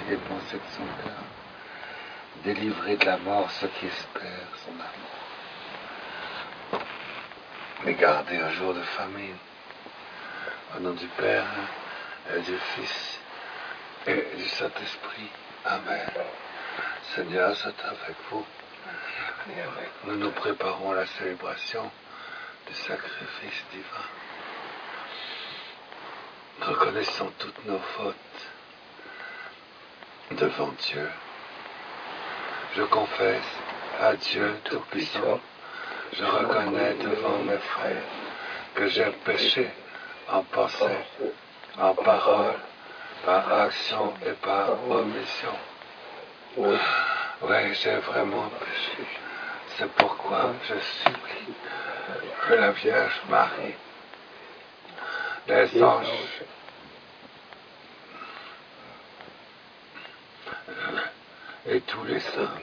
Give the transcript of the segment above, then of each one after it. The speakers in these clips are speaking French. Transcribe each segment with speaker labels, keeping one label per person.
Speaker 1: les pensées de son cœur, délivrer de la mort ceux qui espèrent son amour, les garder un jour de famine. Au nom du Père et du Fils et du Saint-Esprit. Amen. Seigneur, c'est avec vous. Nous nous préparons à la célébration du sacrifice divin. Reconnaissons toutes nos fautes devant Dieu. Je confesse à Dieu Tout-Puissant, je reconnais devant mes frères que j'ai péché en pensée, en parole, par action et par omission. Oui, j'ai vraiment péché. C'est pourquoi je supplie que la Vierge Marie, les anges et tous les saints,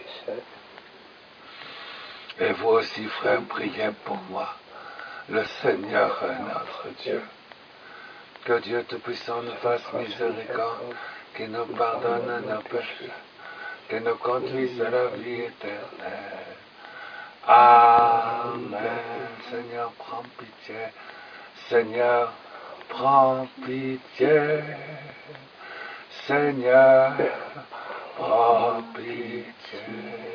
Speaker 1: et vous aussi, frères, priez pour moi, le Seigneur notre Dieu. Que Dieu Tout-Puissant nous fasse miséricorde, qu'il nous pardonne nos péchés, qu'il nous conduise à la vie éternelle. Amen. Seigneur, prends pitié. Seigneur, prends pitié. Seigneur, prends pitié.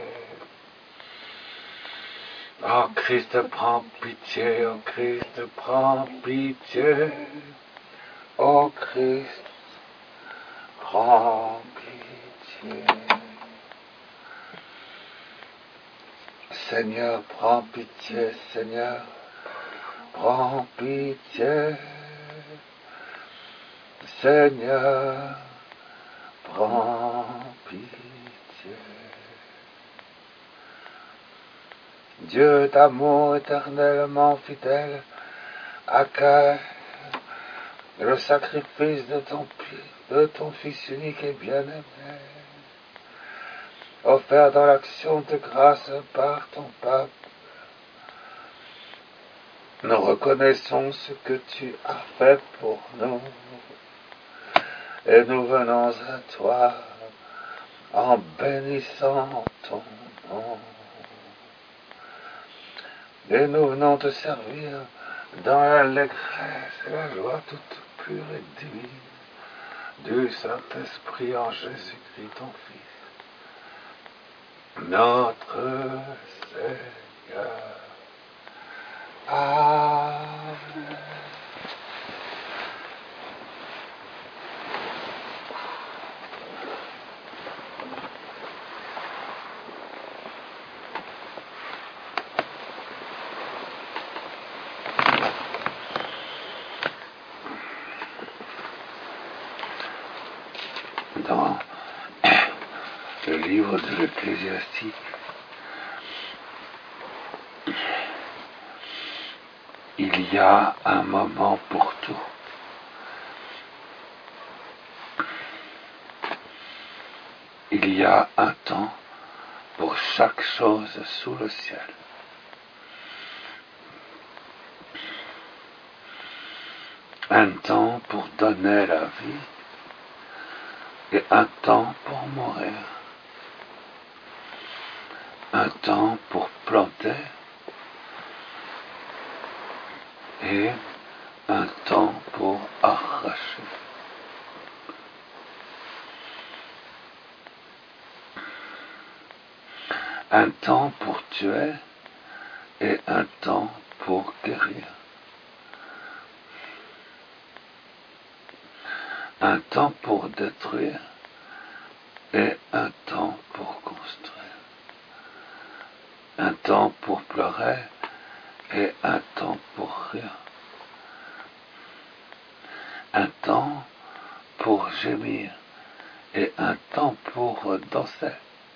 Speaker 1: Oh Christ, prends pitié. Oh Christ, prends pitié. Oh Christ, prends pitié. Seigneur, prends pitié. Seigneur, prends pitié. Seigneur, prends pitié. Dieu d'amour éternellement fidèle, accueille le sacrifice de ton Fils unique et bien-aimé, offert dans l'action de grâce par ton peuple. Nous reconnaissons ce que tu as fait pour nous, et nous venons à toi en bénissant ton nom. Et nous venons te servir dans l'allégresse et la joie toute pure et divine du Saint-Esprit en Jésus-Christ, ton Fils, notre Seigneur. Amen. Dans le livre de l'Ecclésiastique, il y a un moment pour tout. Il y a un temps pour chaque chose sous le ciel. Un temps pour donner la vie et un temps pour mourir. Un temps pour planter et un temps pour arracher. Un temps pour tuer et un temps pour guérir. Un temps pour détruire et un temps pour construire. Un temps pour pleurer et un temps pour rire. Un temps pour gémir et un temps pour danser.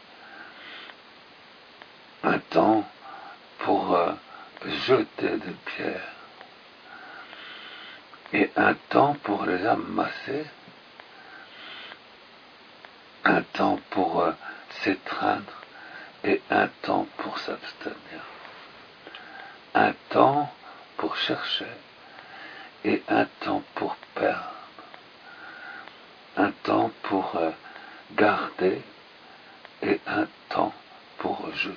Speaker 1: Un temps pour jeter des pierres et un temps pour les amasser. Un temps pour s'étreindre et un temps pour s'abstenir. Un temps pour chercher et un temps pour perdre. Un temps pour garder et un temps pour jeter.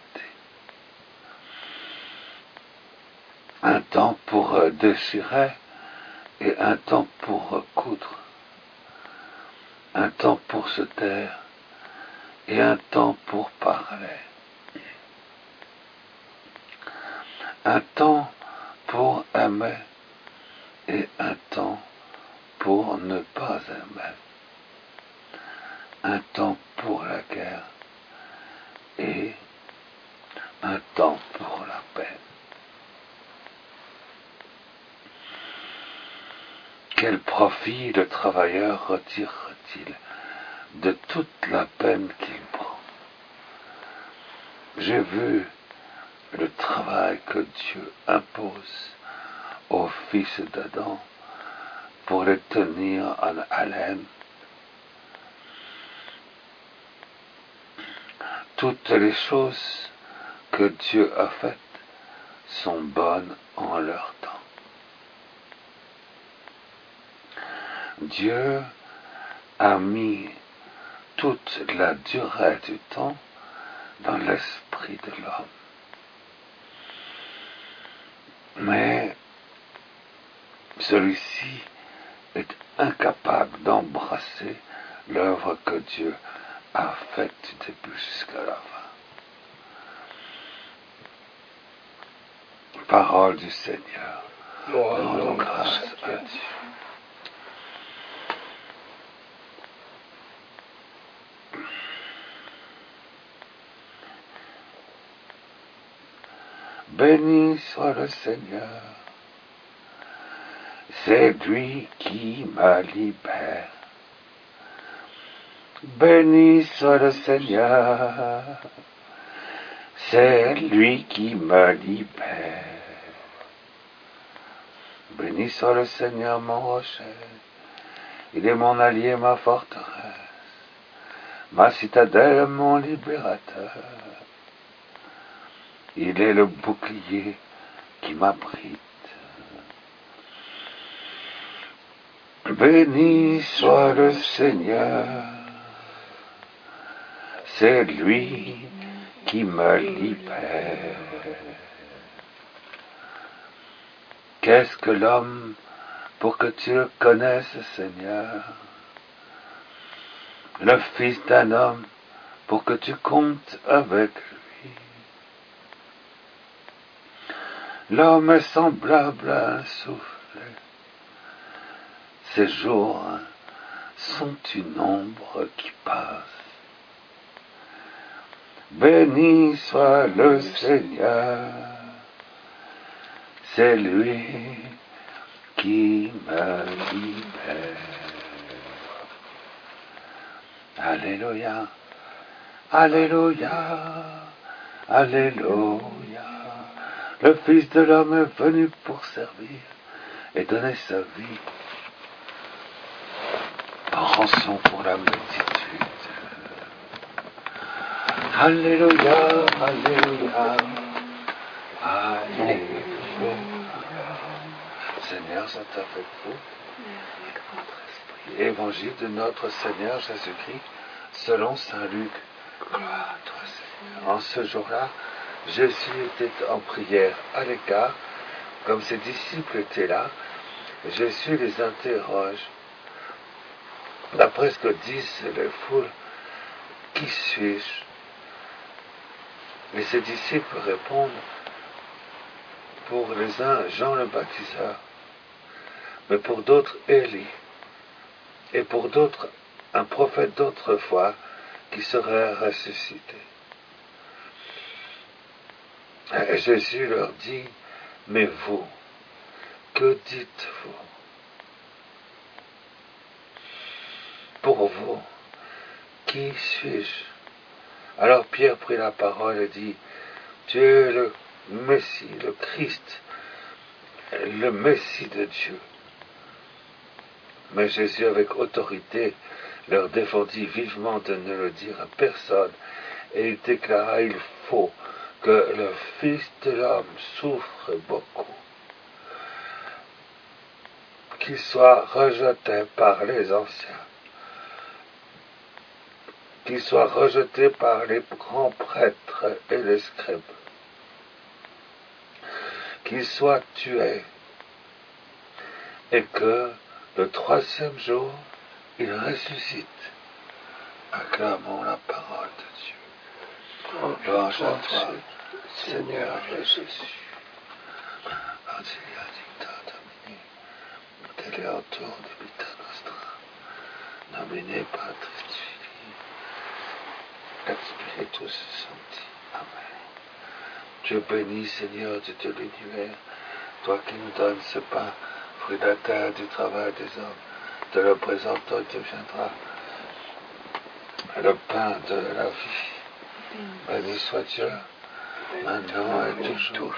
Speaker 1: Un temps pour déchirer et un temps pour coudre. Un temps pour se taire et un temps pour parler. Un temps pour aimer et un temps pour ne pas aimer. Un temps pour la guerre et un temps pour la paix. Quel profit le travailleur retire-t-il de toute la peine qu'il prend? J'ai vu le travail que Dieu impose aux fils d'Adam pour les tenir en haleine. Toutes les choses que Dieu a faites sont bonnes en leur temps. Dieu a mis toute la durée du temps dans l'esprit de l'homme. Mais celui-ci est incapable d'embrasser l'œuvre que Dieu a faite du début jusqu'à la fin. Parole du Seigneur. Rendons grâce à Dieu. Béni soit le Seigneur, c'est lui qui me libère. Béni soit le Seigneur, c'est lui qui me libère. Béni soit le Seigneur mon rocher, il est mon allié, ma forteresse, ma citadelle, mon libérateur. Il est le bouclier qui m'abrite. Béni soit le Seigneur, c'est lui qui me libère. Qu'est-ce que l'homme pour que tu le connaisses, Seigneur? Le fils d'un homme pour que tu comptes avec lui. L'homme est semblable à un souffle. Ses jours sont une ombre qui passe. Béni soit le Seigneur, c'est lui qui me libère. Alléluia, Alléluia, Alléluia. Le Fils de l'homme est venu pour servir et donner sa vie en rançon pour la multitude. Alléluia, Alléluia, Alléluia. Seigneur, c'est avec vous. Évangile de notre Seigneur Jésus-Christ selon saint Luc. Gloire à toi, Seigneur. En ce jour-là, Jésus était en prière à l'écart, comme ses disciples étaient là. Jésus les interroge. D'après ce que disent les foules, qui suis-je? Et ses disciples répondent, pour les uns, Jean le baptiseur, mais pour d'autres, Élie, et pour d'autres, un prophète d'autrefois qui serait ressuscité. Et Jésus leur dit, mais vous, que dites-vous? Pour vous, qui suis-je? Alors Pierre prit la parole et dit, tu es le Messie, le Christ, le Messie de Dieu. Mais Jésus, avec autorité, leur défendit vivement de ne le dire à personne, et il déclara, il faut que le Fils de l'homme souffre beaucoup, qu'il soit rejeté par les anciens, qu'il soit rejeté par les grands prêtres et les scribes, qu'il soit tué, et que le troisième jour, il ressuscite. Acclamons la parole de Dieu. Louange à toi, Seigneur Jésus. Auxilia dicta Domini, teleautor de vita nostra, nomine Patris Filii, et Spiritus Sancti. Amen. Dieu béni, Seigneur, Dieu de l'univers, toi qui nous donnes ce pain, fruit de la terre, du travail des hommes, te le présentons, il deviendra le pain de la vie. Béni soit Dieu, maintenant et toujours.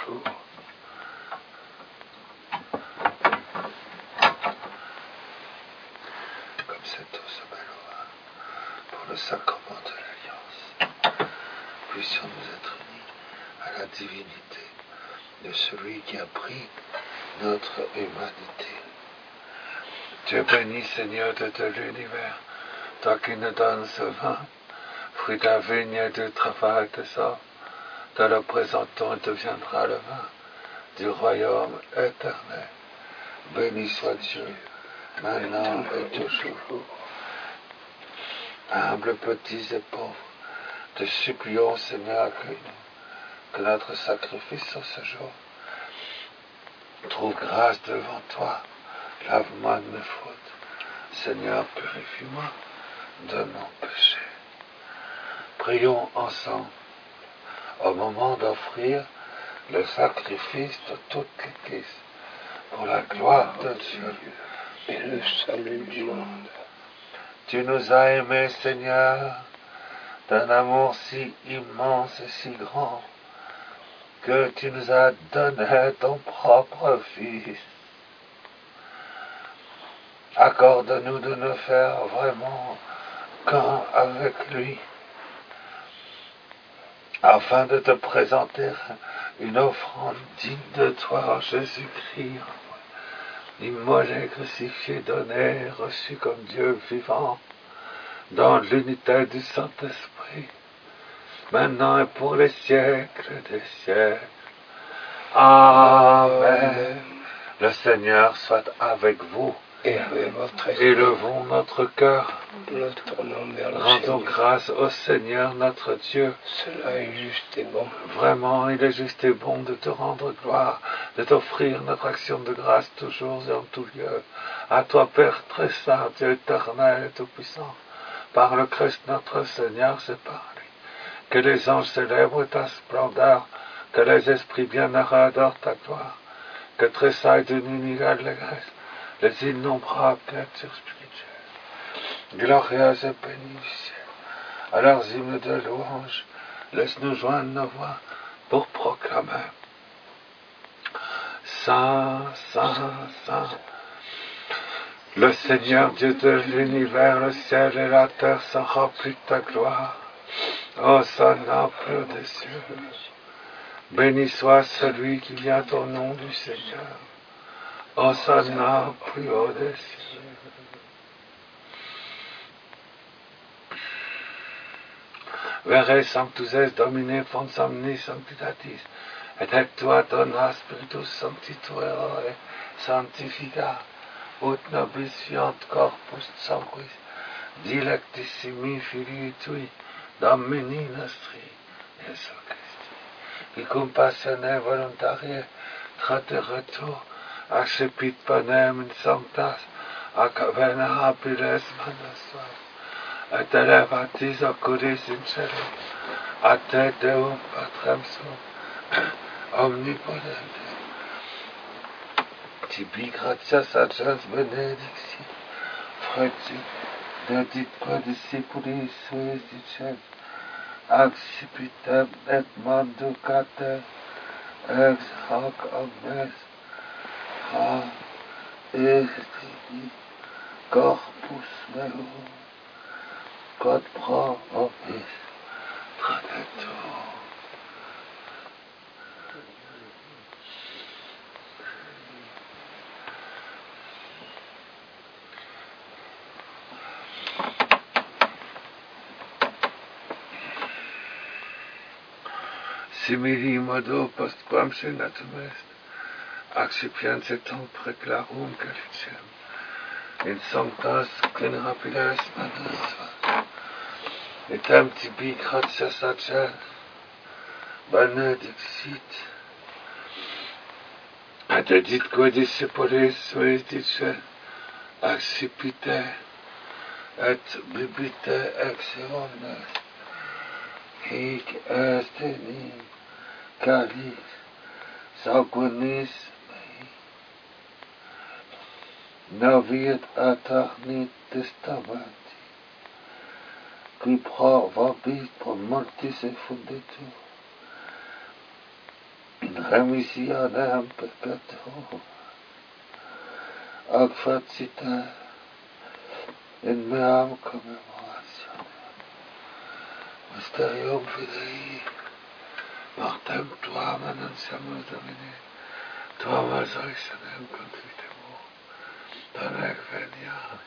Speaker 1: Comme cette eau se mêlera pour le sacrement de l'Alliance, puissions-nous être unis à la divinité de celui qui a pris notre humanité. Dieu béni, Seigneur de l'univers, toi qui nous donnes ce vin, fruit de la vigne et du travail des hommes, te le présentons et deviendra le vin du royaume éternel. Béni soit Dieu, maintenant et toujours. Humbles, petits et pauvres, te supplions, Seigneur, accueille-nous, que notre sacrifice en ce jour trouve grâce devant toi. Lave-moi de mes fautes. Seigneur, purifie-moi de mon péché. Prions ensemble au moment d'offrir le sacrifice de toute l'Église pour la gloire de Dieu
Speaker 2: et le salut du monde.
Speaker 1: Tu nous as aimés, Seigneur, d'un amour si immense et si grand, que tu nous as donné ton propre Fils. Accorde-nous de ne faire vraiment qu'un avec lui, afin de te présenter une offrande digne de toi, Jésus-Christ, immolé, crucifié, donné, reçu comme Dieu vivant, dans l'unité du Saint-Esprit, maintenant et pour les siècles des siècles. Amen. Le Seigneur soit avec vous.
Speaker 2: Et avec votre esprit.
Speaker 1: Élevons notre cœur.
Speaker 2: Nous tournons vers le
Speaker 1: Rendons
Speaker 2: Seigneur.
Speaker 1: grâce au Seigneur notre Dieu.
Speaker 2: Cela est juste et bon.
Speaker 1: Vraiment, il est juste et bon de te rendre gloire, de t'offrir notre action de grâce toujours et en tout lieu. À toi, Père très saint, Dieu éternel et tout-puissant, par le Christ notre Seigneur, c'est par lui. Que les anges célèbrent ta splendeur, que les esprits bienheureux adorent ta gloire, que tressaillent d'une inégale allégresse les innombrables créatures spirituelles, glorieuses et bénies du ciel. À leurs hymnes de louange, laisse-nous joindre nos voix pour proclamer Saint, Saint, Saint, le Seigneur Dieu de l'univers, le ciel et la terre sont remplis de ta gloire. Hosanna plus des cieux. Béni soit celui qui vient au nom du Seigneur. Hosanna plus haut des cieux. Vere sanctus es Domine fons omnis sanctitatis, et ectua dona Spiritus Sancti tuere sanctifica, ut nobis fiant corpus sanguis, dilectissimi Filii tui, Domini nostri, Jesu Christi, qui cum passione voluntarie trateretur accepit panem in sanctas, ac venerabiles manos suas, et elevatis oculis in cielo, a te Deum Patrem suum, omnipotente, tibi gratias agens benedicti, fructi deditque discipulis suis dicens, accipitem et manducate, ex hoc omnes, a Christi, corpus meum, quod pro nobis tradetur. simili modo post quam senatum est, accipiencetum preclarum calicem, in sanctas clin rapides manos tuas, etam tibi gratias acel, benedixit, et editque discipulis suis dice, accipite, et bibite ex omnes, hic est enim calis sanguinis mei, naviet aeternit testamenti, qui vobis pro mortis effunditur, in remissionem perpetuum, ac facite in meam commemorationem, mysterium fidei, mortem tuam annunciamus Domine, tuam resurrectionem confitemur, donec veniam.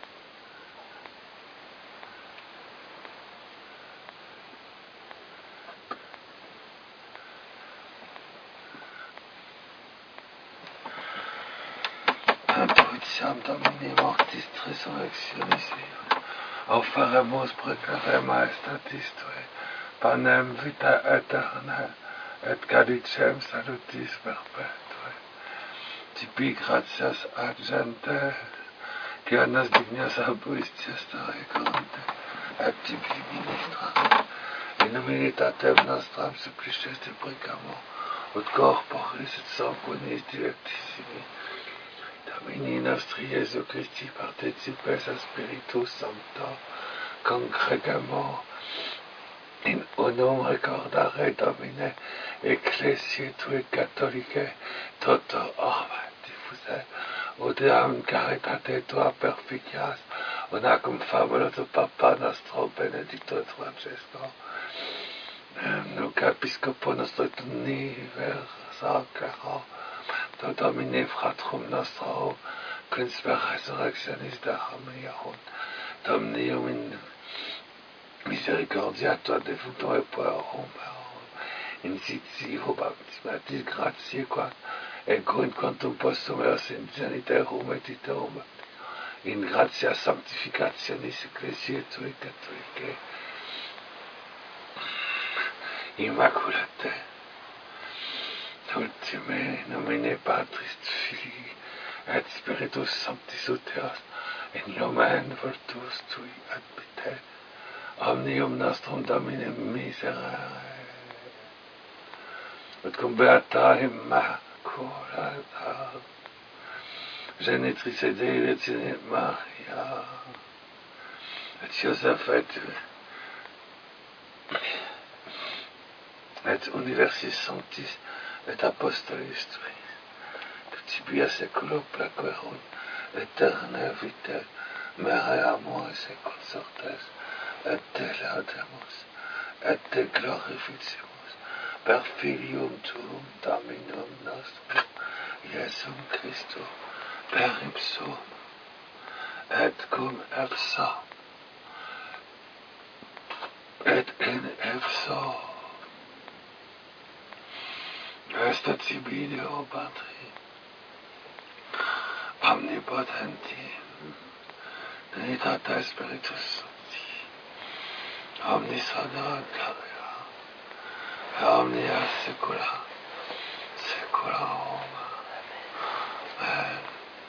Speaker 1: Approbitiam Domini mortis resurrectionis viva, offeremus precare maestatis Tue, panem vita aeterna, et calicem salutis perpetue. Tibi gratias argente, que annas dignas abuis tiestare conte, et tibi ministram, in humilitatem nostram supplices te precamo, ut corporis et sanguinis directissimi, Domini nostri Iesu Christi participes a Spiritus Sancto, congregamo in unum recordare Domine Ecclesiae Tue Catholicae toto orbe diffuse, udeam caritate Tua perficias, unacum famulo tu Papa nostro Benedicto et Francesco, nunc Episcopo nostro et universal caro, to Domine fratrum nostro, Quinspec resurrectionis de harmoniarum, Dominium in misericordia Tua defunctum et puerum, in sitio baptismatis gratiae quam, ego in quantum postum eos in sanitarum et iterum, in gratia sanctificationis Ecclesiae Tui Catholicae, Immaculate, ultime nomine Patris Filii et Spiritus Sanctis ut eos, in nomen virtus Tui admite, omnium nostrum Domine miserere, et cum beata Immaculata, genitrice Dei Virginis Maria, et Joseph et universis sanctis et apostolis Tui, que tibia seculo plaquerunt, aeterna vitae, mere amoris et consortes, et te laudamus, et te glorificamus, per Filium Tuum Dominum nostrum, Iesum Christum, per ipsum, et cum ipso, et in ipso, est tibi Deo Patri, omnipotenti, Trinitate Spiritus Sancti, omnis honor gloria, et omnia saecula saeculorum. Amen.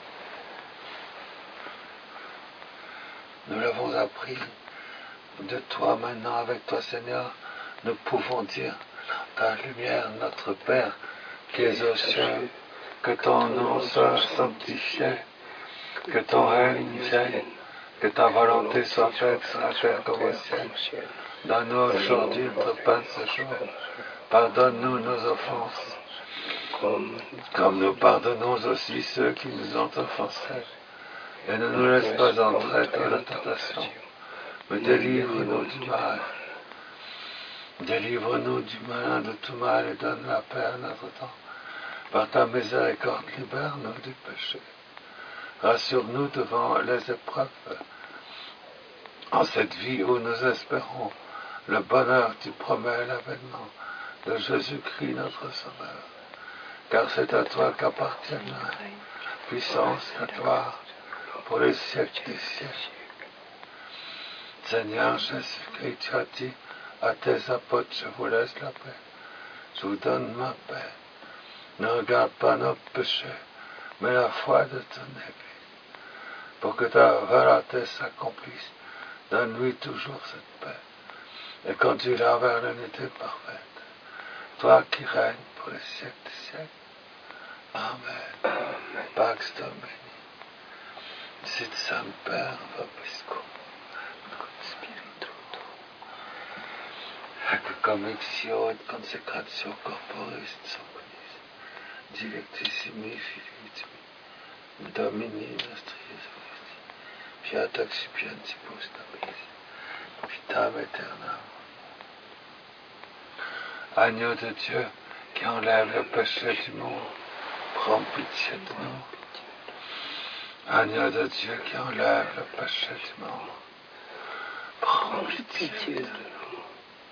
Speaker 1: Nous l'avons appris de Toi maintenant, avec Toi Seigneur, nous pouvons dire ta lumière, notre Père, qui es aux cieux, que ton nom soit sanctifié, que ton règne vienne, que ta volonté soit faite sur la terre comme au ciel. Donne-nous aujourd'hui notre pain de ce jour. Pardonne-nous nos offenses, comme nous pardonnons aussi ceux qui nous ont offensés. Et ne nous laisse pas entrer dans la tentation, mais délivre-nous du mal. Délivre-nous du malin de tout mal et donne la paix à notre temps. Par ta miséricorde, libère-nous du péché. Rassure-nous devant les épreuves. En cette vie où nous espérons le bonheur, tu promets l'avènement de Jésus-Christ notre Sauveur. Car c'est à toi qu'appartiennent la puissance, la gloire, pour les siècles des siècles. Seigneur Jésus-Christ, tu as dit à tes apôtres, je vous laisse la paix, je vous donne ma paix. Ne regarde pas nos péchés, mais la foi de ton Église. Pour que ta volonté s'accomplisse, donne-lui toujours cette paix. Et conduis-la vers l'unité parfaite. Toi qui règnes pour les siècles des siècles. Amen. Pax Domini. Sit semper vobiscum. Spiritu. Hac convictio et consecratio corporis sanguinis. Dilectissimi filiitimi. Domini nostri Jesu Christi. Fiat accipientibus nobis. Vitam aeternam. Agneau de Dieu qui enlève le péché du monde, prends pitié de nous. Agneau de Dieu qui enlève le péché du monde, prends pitié de nous.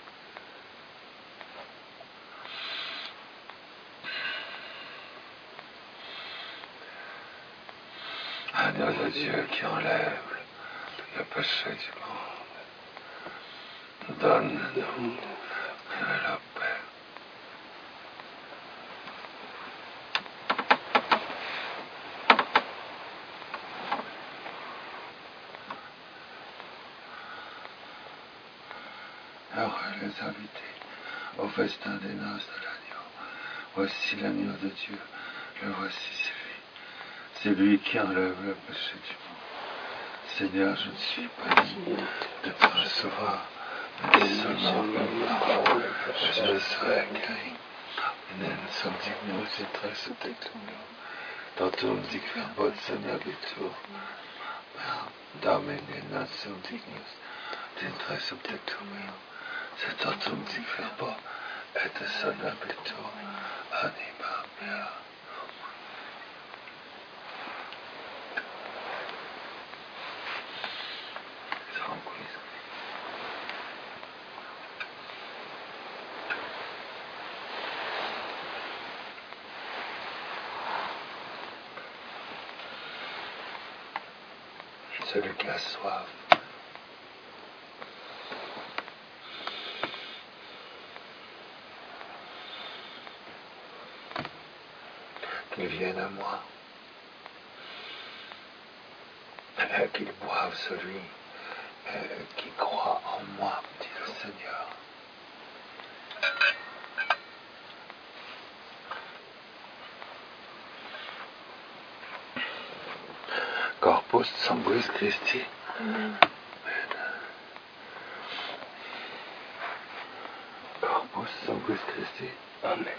Speaker 1: Agneau de Dieu qui enlève le péché du monde, donne-nous la paix. Heureux les invités au festin des noces de l'agneau. Voici l'agneau de Dieu, le voici, c'est lui qui enlève le péché du monde. Seigneur, je ne suis pas digne de te recevoir, mais dis seulement une parole, et je serai guéri. Nen som dignos in tre subtectum meum, tantum dic verbot sanabitur, Domine non sum dignus, in tre subtectum meum, sed tantum dic verbot, et sanabitur anima mea. Celui qui a soif, qu'il vienne à moi, qu'il boive celui qui croit en moi, dit le Seigneur. Corpus sanguis Christi. Amen. Corpus sanguis Christi. Amen.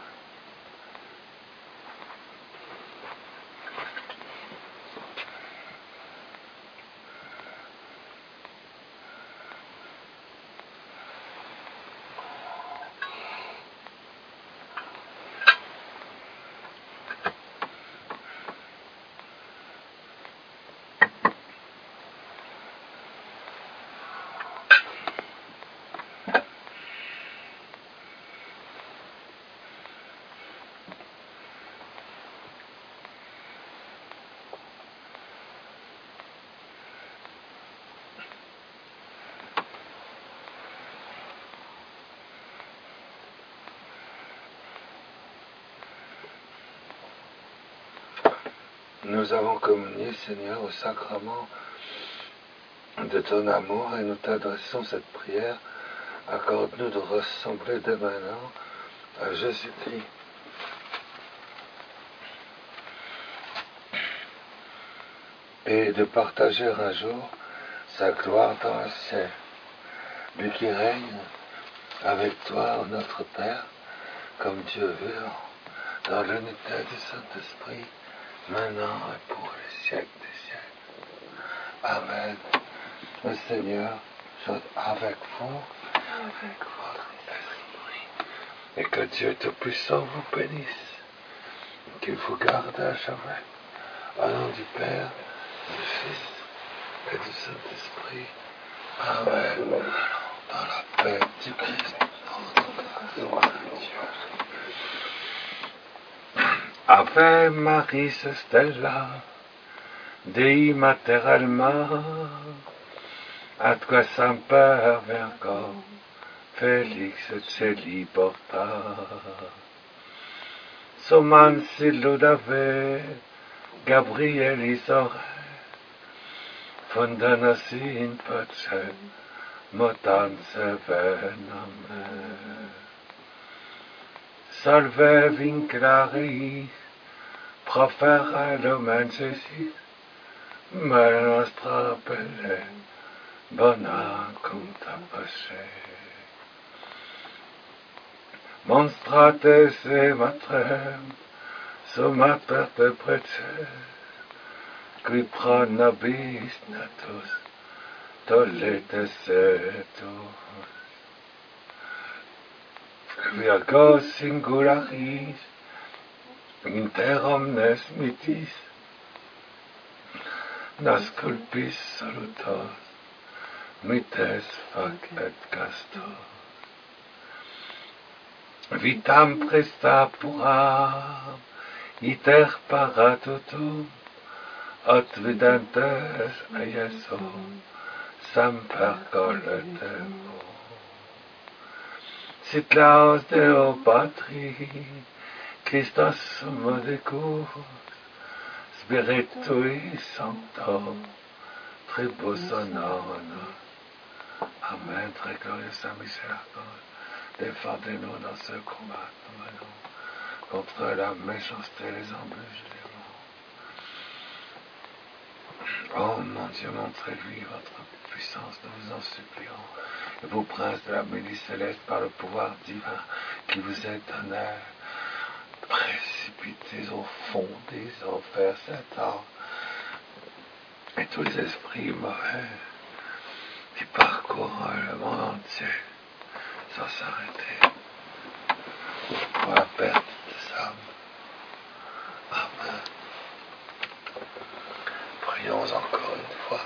Speaker 1: Nous avons communié, Seigneur, au sacrement de ton amour et nous t'adressons cette prière. Accorde-nous de ressembler dès maintenant à Jésus-Christ. Et de partager un jour sa gloire dans le ciel. Lui qui règne avec toi, notre Père, comme Dieu veut, dans l'unité du Saint-Esprit, maintenant et pour les siècles des siècles. Amen. Le Seigneur soit avec vous, avec votre esprit, et que Dieu Tout-Puissant vous bénisse, qu'il vous garde à jamais. Au nom du Père, du Fils et du Saint-Esprit. Amen. Allons dans la paix du Christ, notre Dieu. Ave Maris Stella, Dei Mater Alma, atque semper Virgo, Felix et Celi porta. Soman siludave, Gabrielis ore, Fundanas in pace, Motans vename. Salve vincularis, profera lumen cesis, me nostra pelle, bona cum tapace. Monstrates e matrem, sumat perte preces, qui pronabis natus, tolletes etus. Virgo singularis, inter omnes mitis, nas culpis salutos, mites fac et castos. Vitam presta puram, iter paratutum, aut videntes Iesu, semper colletemur. Sit laus Deo Patri, Christos modicus, Spiritui Sancto, tribus honoris. Amen. Très glorieux Saint Michel Archange, défendez-nous dans ce combat, nous menons contre la méchanceté, les embûches des démons. Oh mon Dieu, montrez-lui votre puissance, nous vous en supplions. Et vous, princes de la milice céleste, par le pouvoir divin qui vous est donné, précipitez au fond des enfers Satan et tous les esprits mauvais qui parcourent le monde entier sans s'arrêter pour la perte des âmes. Amen. Prions encore une fois.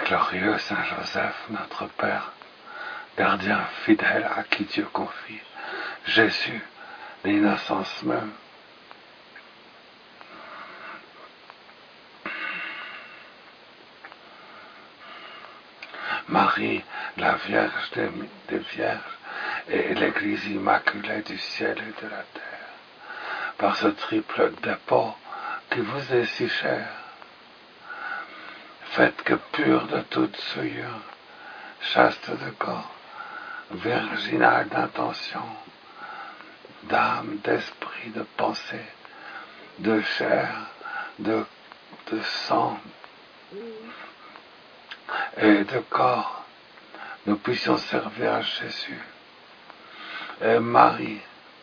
Speaker 1: glorieux Saint Joseph, notre Père, gardien fidèle à qui Dieu confie Jésus, l'innocence même. Marie, la Vierge des Vierges, et l'Église immaculée du ciel et de la terre, par ce triple dépôt qui vous est si cher, faites que pur de toute souillure, chaste de corps, virginal d'intention, d'âme, d'esprit, de pensée, de chair, de sang et de corps, nous puissions servir à Jésus et Marie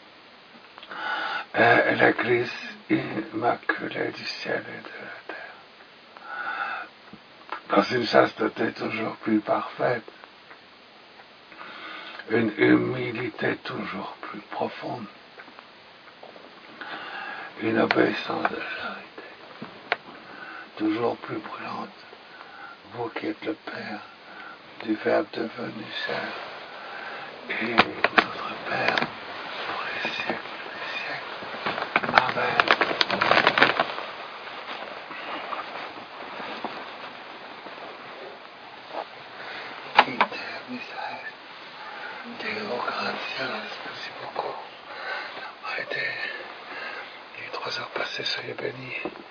Speaker 1: et l'Église immaculée du ciel et de la terre, dans une chasteté toujours plus parfaite, une humilité toujours plus profonde, une obéissance de charité toujours plus brûlante, vous qui êtes le Père du Verbe devenu chair et notre Père pour les siècles des siècles. Amen. Iter Misael, Deo gratias, merci beaucoup d'avoir été. Il est 3 heures passées, soyez bénis.